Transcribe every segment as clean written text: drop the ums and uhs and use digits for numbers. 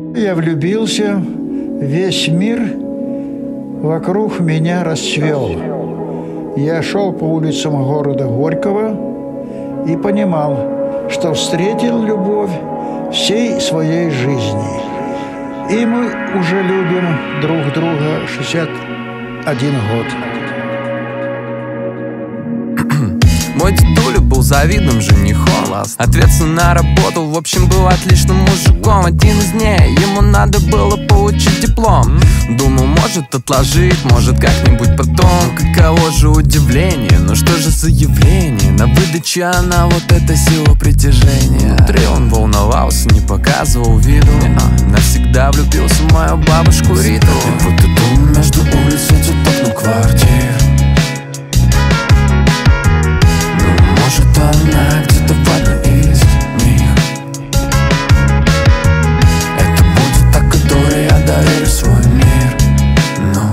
Я влюбился, весь мир вокруг меня расцвел. Я шел по улицам города Горького и понимал, что встретил любовь всей своей жизни. И мы уже любим друг друга 61 год. Мой дедуля был завидным женихом, ответственно работал, в общем, был отличным мужиком. Один из дней ему надо было получить диплом. Думал, может отложить, может как-нибудь потом. Каково же удивление, ну что же за явление? На выдаче она вот эта сила притяжения. Внутри он волновался, не показывал виду, навсегда влюбился в мою бабушку Риту. И вот иду между улиц этих окна квартир. Может, она где-то в одной из них. Это будет та, которой я доверю свой мир. Но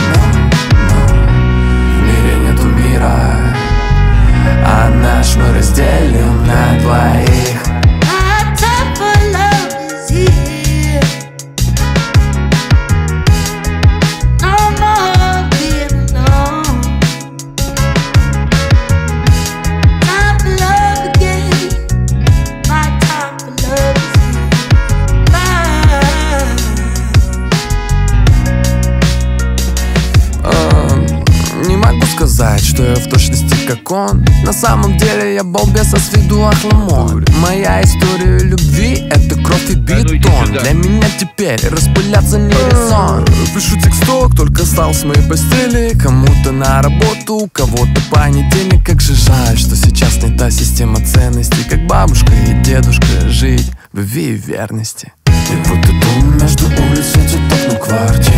в мире нету мира, а наш мы разделим на двоих. Сказать, что я в точности как он. На самом деле я балбеса с виду охламон. Моя история любви — это кровь и бетон. Для меня теперь распыляться не резон. Пишу тексток, только стал с моей постели. Кому-то на работу, у кого-то понедельник. Как же жаль, что сейчас не та система ценностей, как бабушка и дедушка жить в любви и верности. И вот иду между улиц этих окна квартир.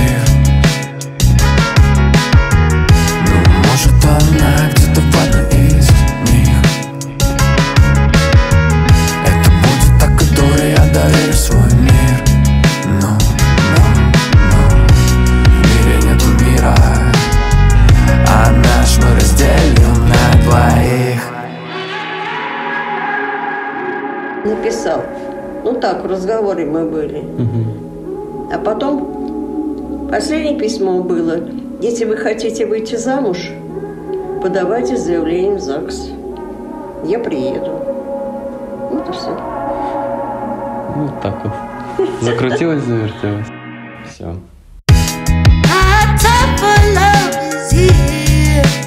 Может, она где-то в одной из них. Это будет та, которой я доверю свой мир. Но в мире нету мира, а наш мы разделим на двоих. Написал. Ну так, в разговоре мы были. А потом последнее письмо было: если вы хотите выйти замуж, подавайте заявление в ЗАГС. Я приеду. Вот и все. Вот так вот. Закрутилась, завертелась. Все.